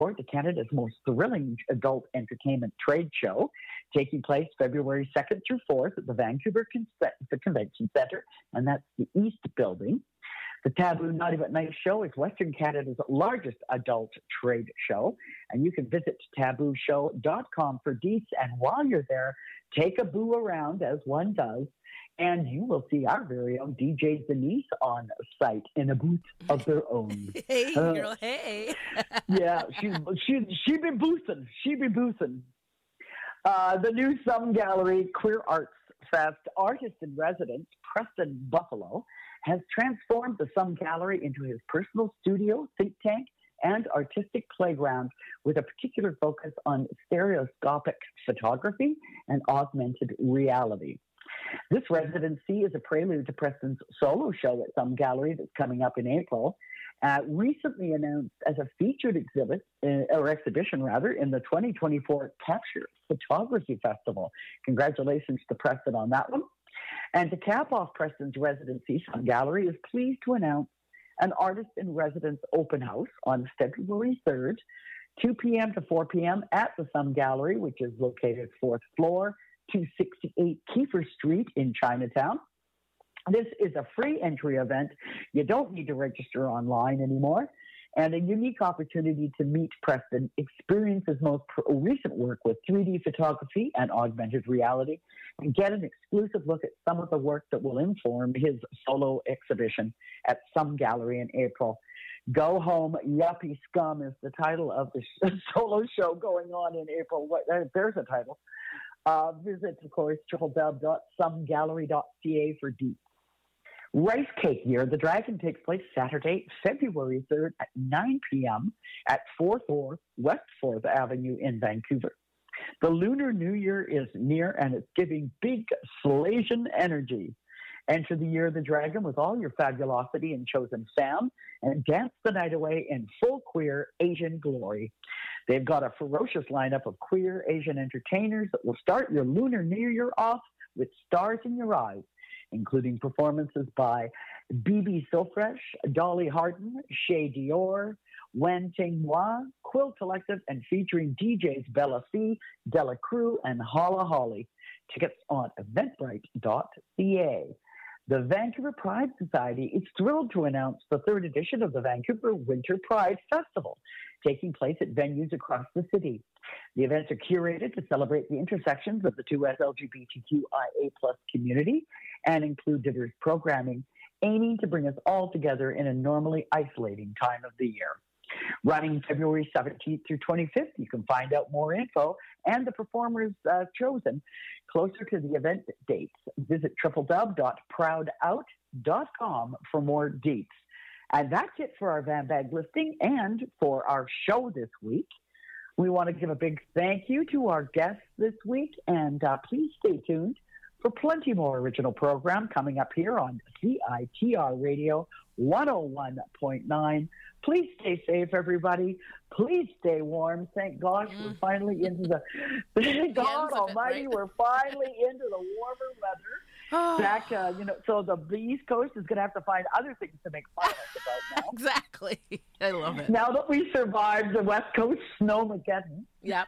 to Canada's most thrilling adult entertainment trade show, taking place February 2nd through 4th at the Vancouver Convention Centre, and that's the East Building. The Taboo Naughty But Nice show is Western Canada's largest adult trade show, and you can visit tabooshow.com for deets. And while you're there, take a boo around, as one does, and you will see our very own DJ Denise on site in a booth of their own. Hey, girl, hey. Yeah, she be boosting. She be boosting. The new Some Gallery Queer Arts Fest artist in residence, Preston Buffalo, has transformed the Some Gallery into his personal studio, think tank, and artistic playground with a particular focus on stereoscopic photography and augmented reality. This residency is a prelude to Preston's solo show at Some Gallery that's coming up in April, recently announced as a featured exhibition in the 2024 Capture Photography Festival. Congratulations to Preston on that one. And to cap off Preston's residency, Some Gallery is pleased to announce an artist in residence open house on February 3rd, 2 p.m. to 4 p.m. at the Some Gallery, which is located 4th floor, 268 Kiefer Street in Chinatown. This is a free entry event. You don't need to register online anymore, and a unique opportunity to meet Preston, experience his most recent work with 3D photography and augmented reality, and get an exclusive look at some of the work that will inform his solo exhibition at Some Gallery in April. Go Home, Yuppie Scum is the title of the solo show going on in April. There's a title. Visit, of course, www.somegallery.ca for deets. Rice Cake Year, the Dragon, takes place Saturday, February 3rd at 9 p.m. at 4th West 4th Avenue in Vancouver. The Lunar New Year is near, and it's giving big Slasian energy. Enter the Year of the Dragon with all your fabulosity and chosen fam, and dance the night away in full queer Asian glory. They've got a ferocious lineup of queer Asian entertainers that will start your Lunar New Year off with stars in your eyes, including performances by BB Sofresh, Dolly Harden, Shay Dior, Wen Ting Hua, Quill Collective, and featuring DJs Bella C, Della Crew, and Holla Holly. Tickets on eventbrite.ca. The Vancouver Pride Society is thrilled to announce the third edition of the Vancouver Winter Pride Festival, taking place at venues across the city. The events are curated to celebrate the intersections of the 2S LGBTQIA+ community and include diverse programming, aiming to bring us all together in a normally isolating time of the year. Running February 17th through 25th, you can find out more info and the performers chosen closer to the event dates. Visit www.proudout.com for more deets. And that's it for our Van Bag listing and for our show this week. We want to give a big thank you to our guests this week, and please stay tuned for plenty more original program coming up here on CITR Radio 101.9. Please stay safe, everybody. Please stay warm. Thank gosh we're finally into the, thank God Almighty, we're finally into the warmer weather. Back, so the East Coast is going to have to find other things to make fun of us about now. Exactly. I love it. Now that we survived the West Coast snowmageddon. Yep.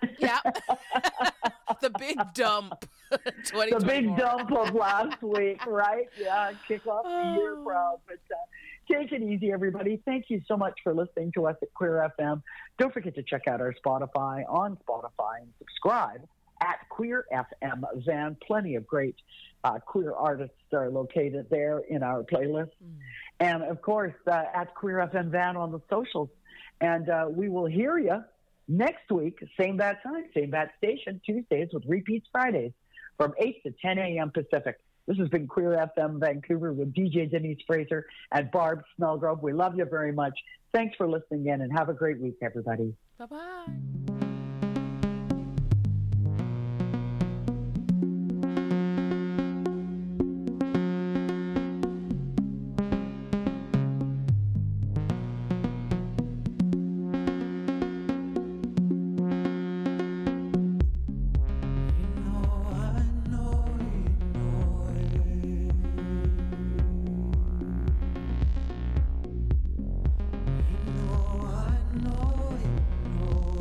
The big dump. The big dump of last week, right? Yeah, kick off the year proud. But take it easy, everybody. Thank you so much for listening to us at Queer FM. Don't forget to check out our Spotify and subscribe at Queer FM Van. Plenty of great queer artists are located there in our playlist. And, of course, at Queer FM Van on the socials. And we will hear you next week, same bad time, same bad station, Tuesdays with repeats Fridays from 8 to 10 a.m. Pacific. This has been Queer FM Vancouver with DJ Denise Fraser and Barb Snellgrove. We love you very much. Thanks for listening in, and have a great week, everybody. Bye-bye. I know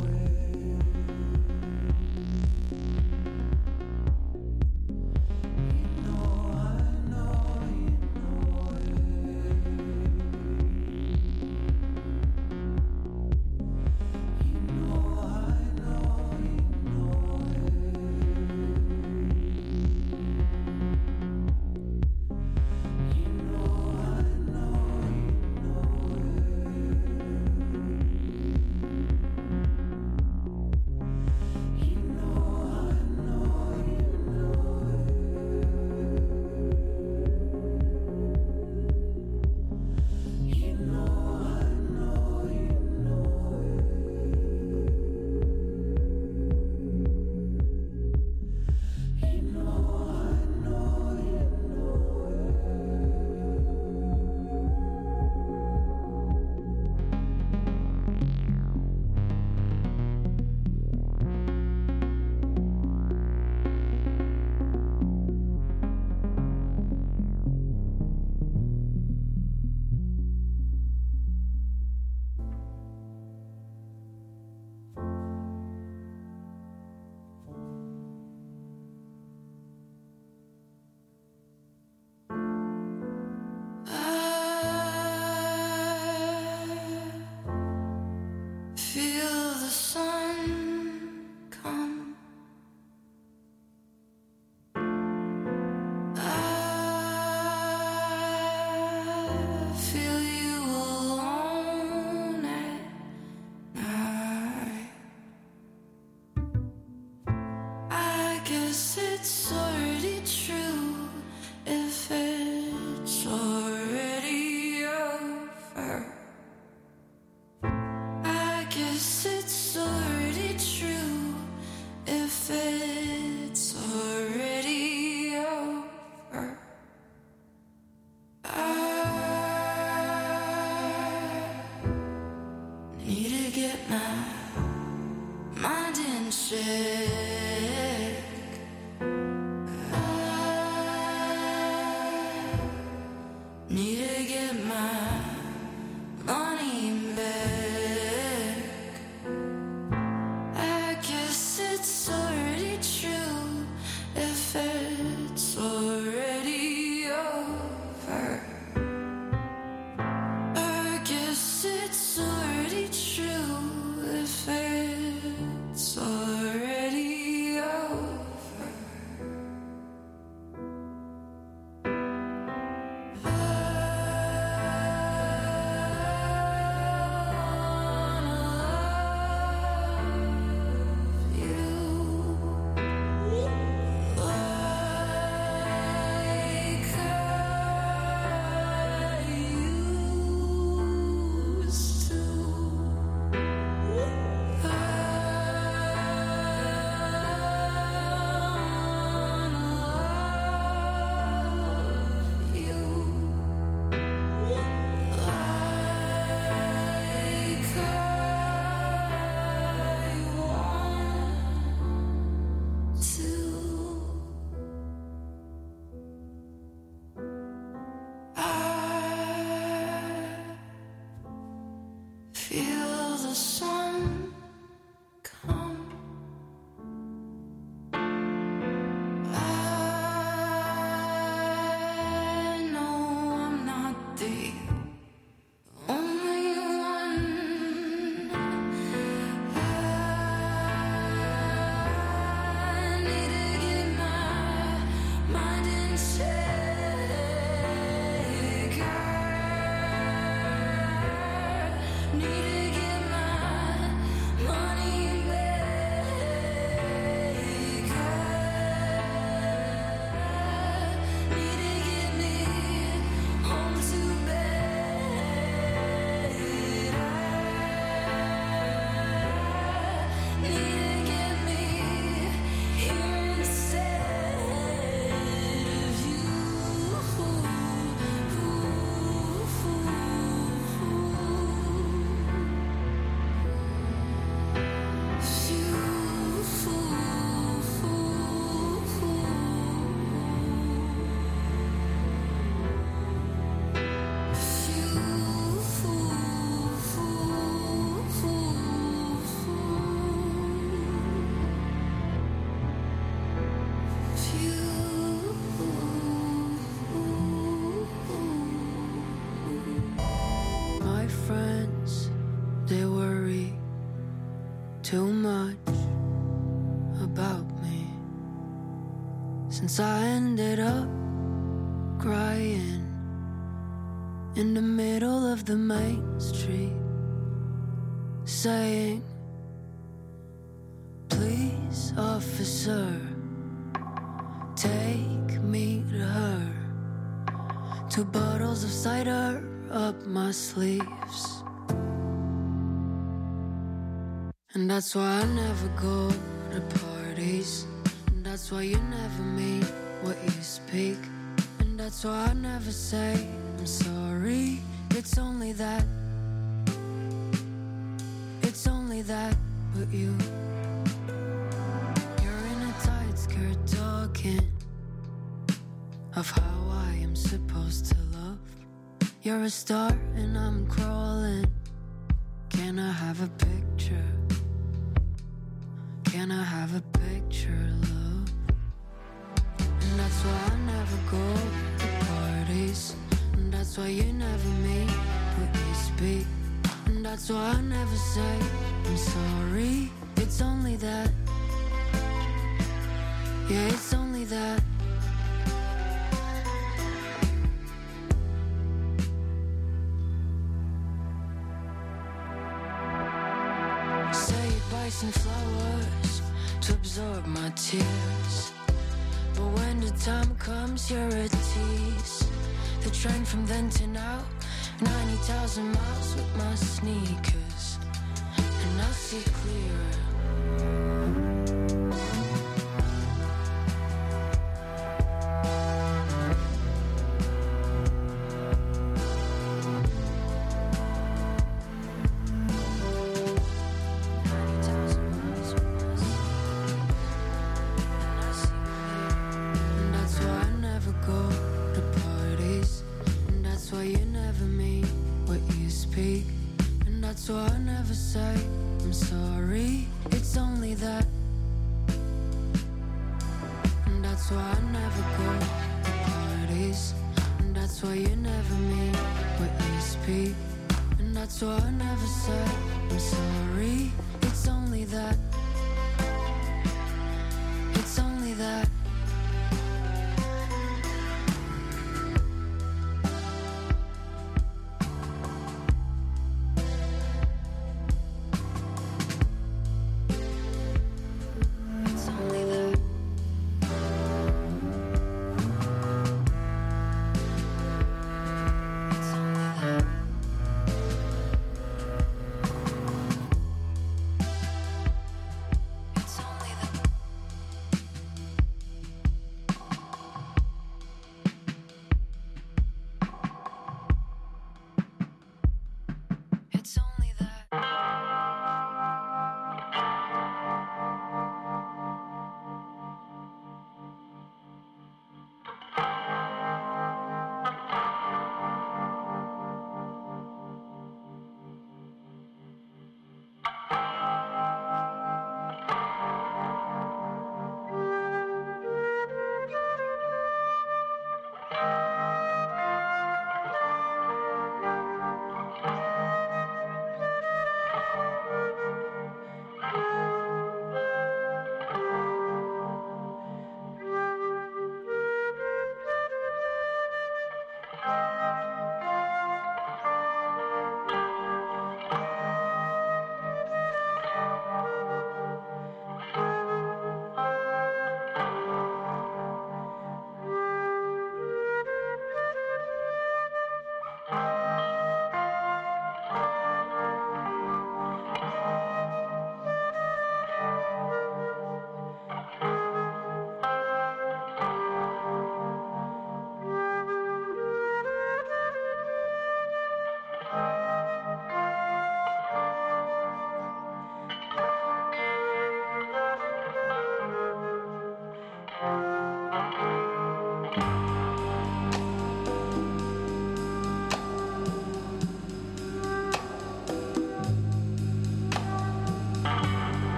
mind in check. I need to get my money back. I guess it's already true if it's already over. I guess it's already true if it's already over. Feel the sun come. I know I'm not the only one. I need to get my mind in check. Need to get my money back. Need to get me home to bed. Need to get me here instead of you. My friends, they worry too much about me, since I ended up crying in the middle of the main street, saying, "Please, officer, take me to her. 2 bottles of cider up my sleeves." And that's why I never go to parties, and that's why you never mean what you speak, and that's why I never say I'm sorry. It's only that, but you're in a tight skirt talking of how I am supposed to love. You're a star and I'm crawling. Can I have a picture? Can I have a picture, love? And that's why I never go to parties, and that's why you never mean what you speak, and that's why I never say I'm sorry. It's only that, yeah, it's only that. Say you'd buy some flowers to absorb my tears, but when the time comes you're a tease. The train from then to now, 90,000 miles with my sneakers, and I see clearer. sorry, it's only that. And that's why I never go to parties. And that's why you never meet where you speak. And that's why I never said I'm sorry. It's only that. It's only that. It's only that. It's only that. It's only that. It's only that.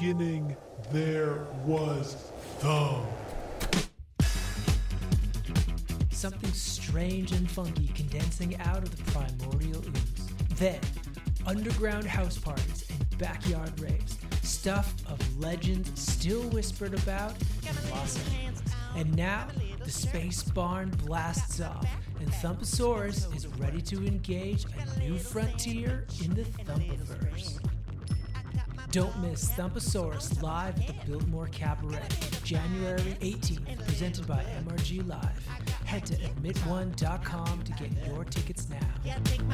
beginning, there was thumb. Something strange and funky condensing out of the primordial ooze. Then, underground house parties and backyard raves. Stuff of legend still whispered about in Los Angeles. And now, the Space Barn blasts off, and Thumpasaurus is ready to engage a new frontier in the Thumpaverse. Don't miss Thumpasaurus live at the Biltmore Cabaret, January 18th, presented by MRG Live. Head to admitone.com to get your tickets now.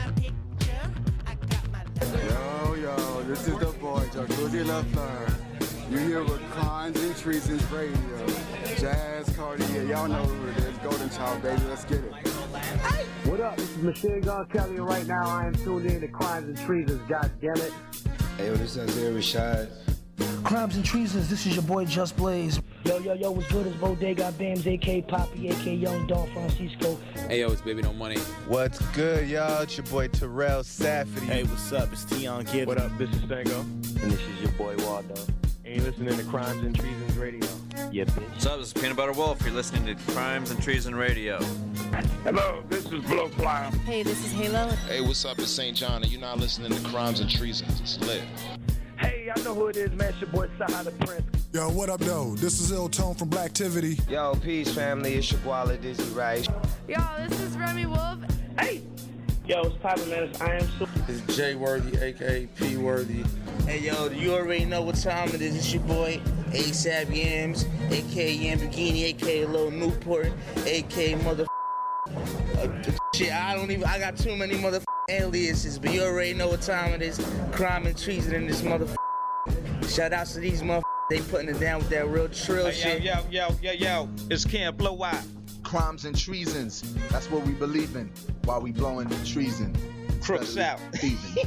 Yo, this is the boy, Jacuzzi LaFleur. You here with Crimes and Treasons Radio. Jazz Cartier, y'all know who it is. Golden Child, baby, let's get it. What up? This is Machine Gun Kelly, and right now I am tuned in to Crimes and Treasons, goddammit. Hey, yo, this is Isaiah Rashad. Crimes and Treasons, this is your boy Just Blaze. Yo, what's good? It's Bodega Bams, a.k.a. Poppy, a.k.a. Young Don Francisco. Hey, yo, it's Baby No Money. What's good, y'all? It's your boy Terrell Safety. Hey, what's up? It's Tion Kid. What up? This is Stango. And this is your boy Waldo. And you're listening to Crimes and Treasons Radio. Yeah, bitch. What's up? This is Peanut Butter Wolf. You're listening to Crimes and Treason Radio. Hello, this is Blowfly. Hey, this is Halo. Hey, what's up? It's St. John, and you're not listening to Crimes and Treasons. It's lit. Hey, I know who it is, man. It's your boy Saha the Prince. Yo, what up, though? This is Il Tone from Blacktivity. Yo, peace, family. It's your boy Dizzy Rice. Yo, this is Remy Wolf. Hey! Yo, it's Papa Man. It's I Am So. It's Jay Worthy, a.k.a. P Worthy. Hey, yo, you already know what time it is. It's your boy ASAP Yams, a.k.a. Yambagini, a.k.a. Lil Newport, a.k.a. mother. Shit, I got too many mother aliases, but you already know what time it is. Crime and treason in this mother. Shout outs to these mother. They putting it down with that real trill shit. Yo, it's Camp Blow Out. Crimes and treasons. That's what we believe in while we blowing treason. Crooks out. Tune in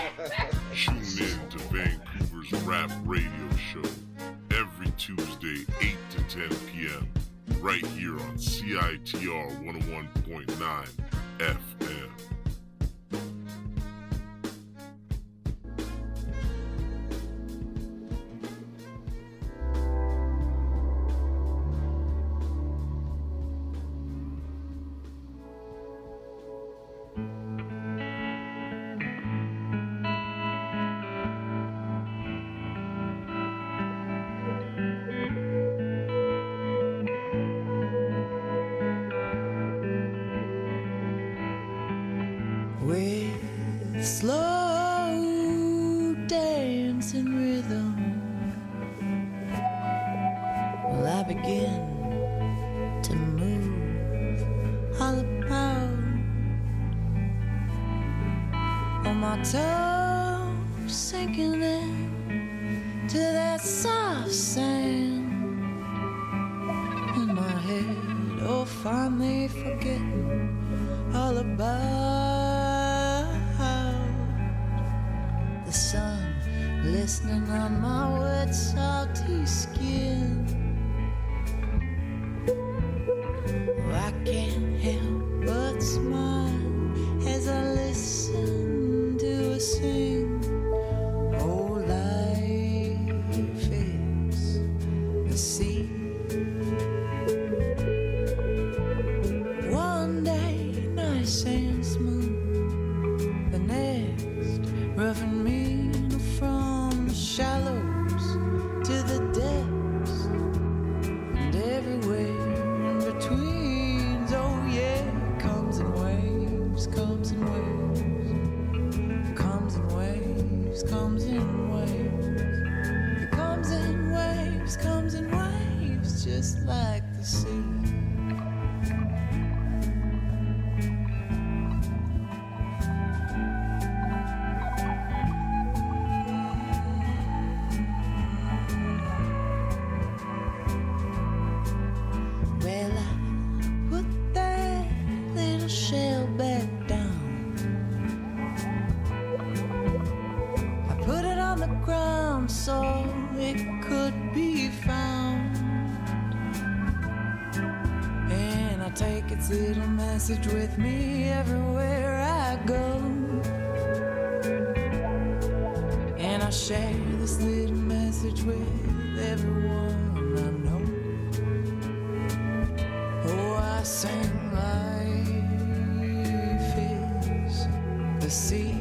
to Vancouver's rap radio show every Tuesday, 8 to 10 p.m. right here on CITR 101.9 FM. Slow dancing rhythm. Well, I begin to move all about on my toes, sinking in to that soft sand in my head. Oh, finally forgetting all about the sun glistening on my wet, salty skin. Oh, I can't help but smile as I listen to her sing. Oh, life is the sea. One day nice and smooth, the next rough and mean. From the shallows to the depths and everywhere in between. Oh yeah, comes in waves, comes in waves, comes in waves, comes in waves. It comes in waves, comes in waves, just like the sea. Little message with me everywhere I go, and I share this little message message with everyone I know. Oh, I sing life is the sea.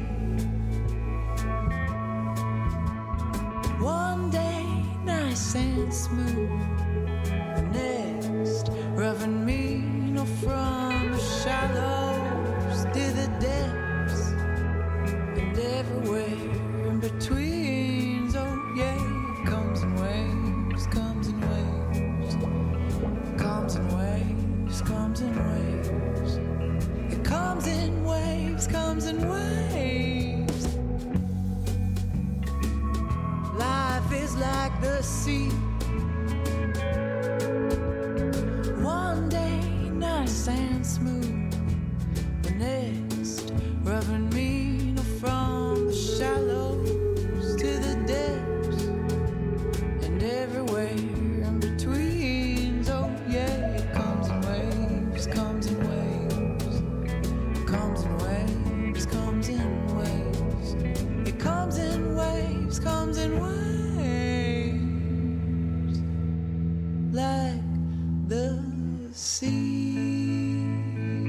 One day nice and smooth, the next rough and mean, or from the shallows to the depths, and everywhere in between. Oh yeah, it comes in waves, comes in waves, comes in waves, comes in waves. It comes in waves, comes in waves. Life is like the sea. One day nice and smooth, the next rough and mean, or from the shallows to the depths, and everywhere in between. Oh yeah, it comes in waves, comes in waves, comes in waves, comes in waves. It comes in waves, comes in waves, like the sea.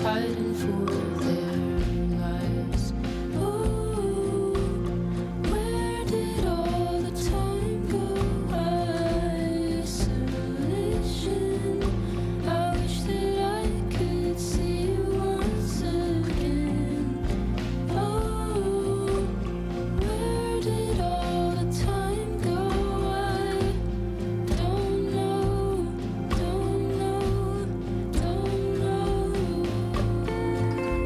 hiding for their lives. Ooh, where did all the time go? Isolation. I wish that I could see you once again. Oh, where did all the time go? I don't know, don't know, don't know.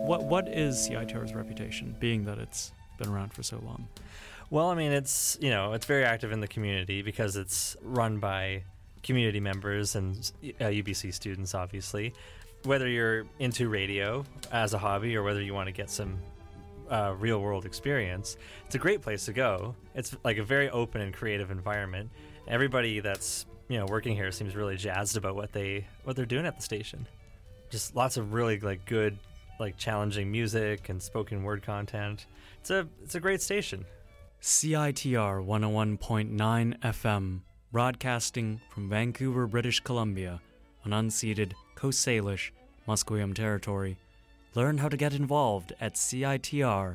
what is CITR's reputation, being that it's been around for so long? Well, I mean, it's very active in the community because it's run by community members and UBC students, obviously. Whether you're into radio as a hobby or whether you want to get some real-world experience, it's a great place to go. It's like a very open and creative environment. Everybody that's working here seems really jazzed about what they're doing at the station. Just lots of really good, challenging music and spoken word content. It's a great station. CITR 101.9 FM, broadcasting from Vancouver, British Columbia, on unceded Coast Salish, Musqueam territory. Learn how to get involved at CITR.ca.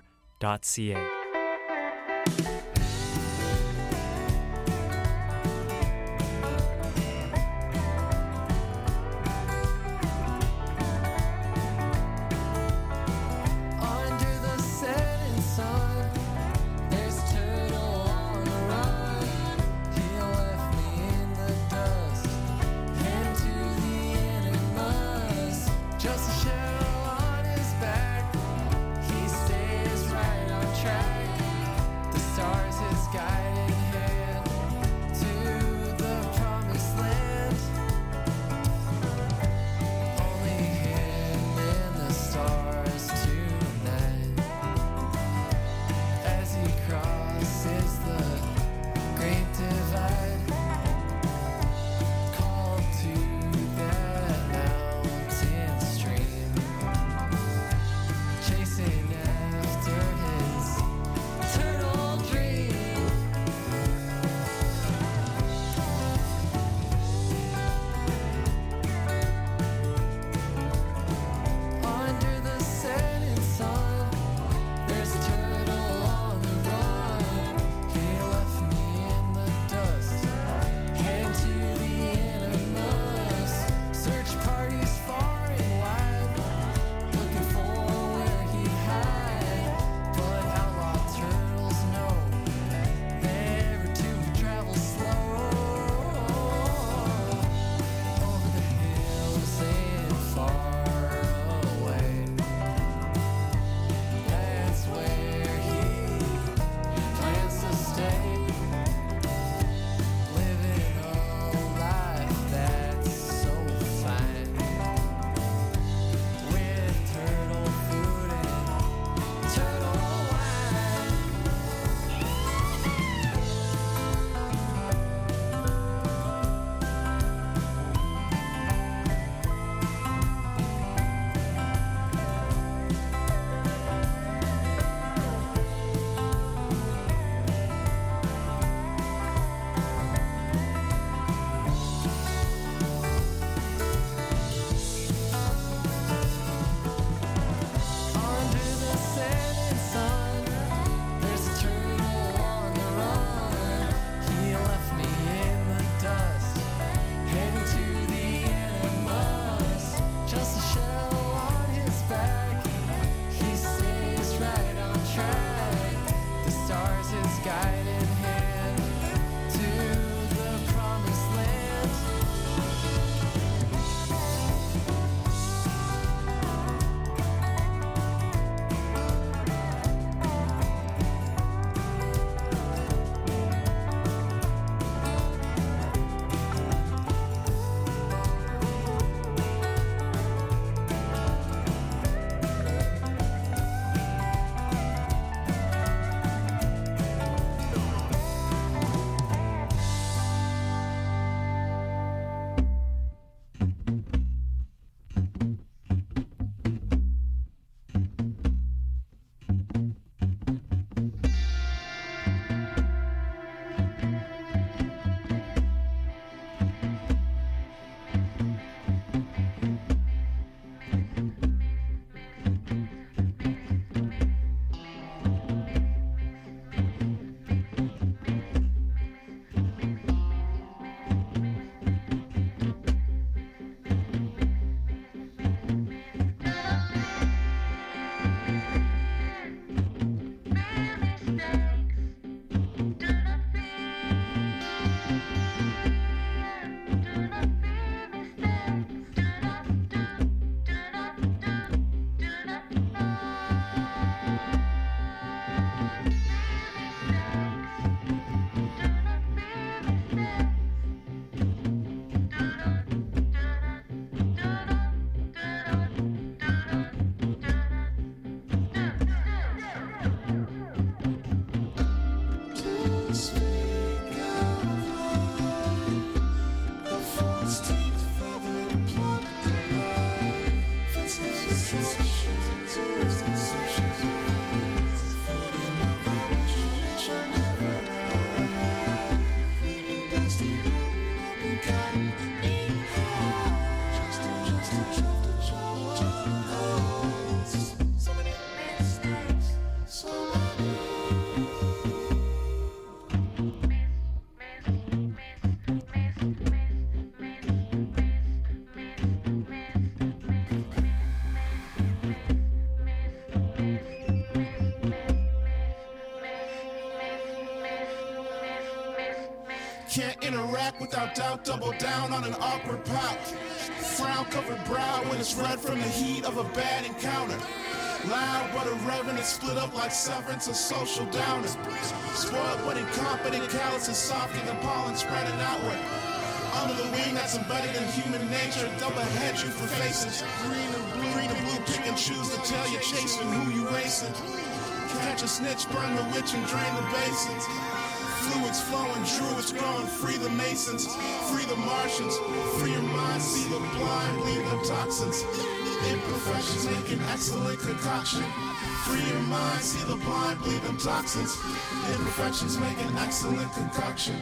doubt, double down on an awkward pout. Frown-covered brow when it's red from the heat of a bad encounter. Loud but irreverent, it's split up like severance, a social downer. Spoiled but incompetent, callous and soft in the pollen spreading outward. Under the wing that's embedded in human nature, double head you for faces. Green and blue, pick and choose the tail you're chasing, who you racing. Catch a snitch, burn the witch and drain the basins. Fluids flowing, druids growing, free the masons, free the Martians, free your mind, see the blind, bleed the toxins. Imperfections make an excellent concoction. Free your mind, see the blind, bleed them toxins. Imperfections make an excellent concoction.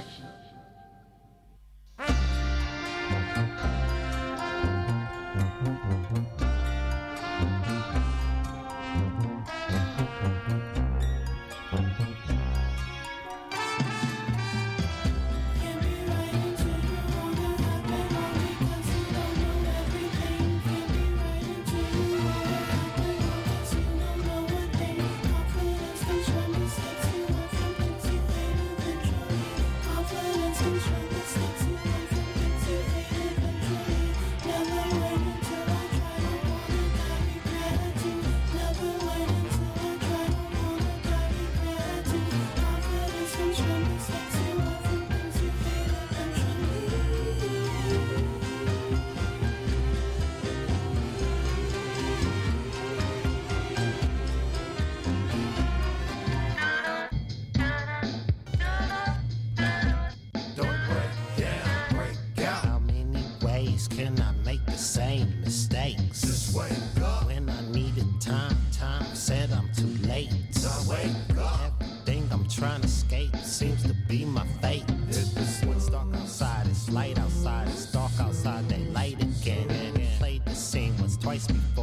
Twice before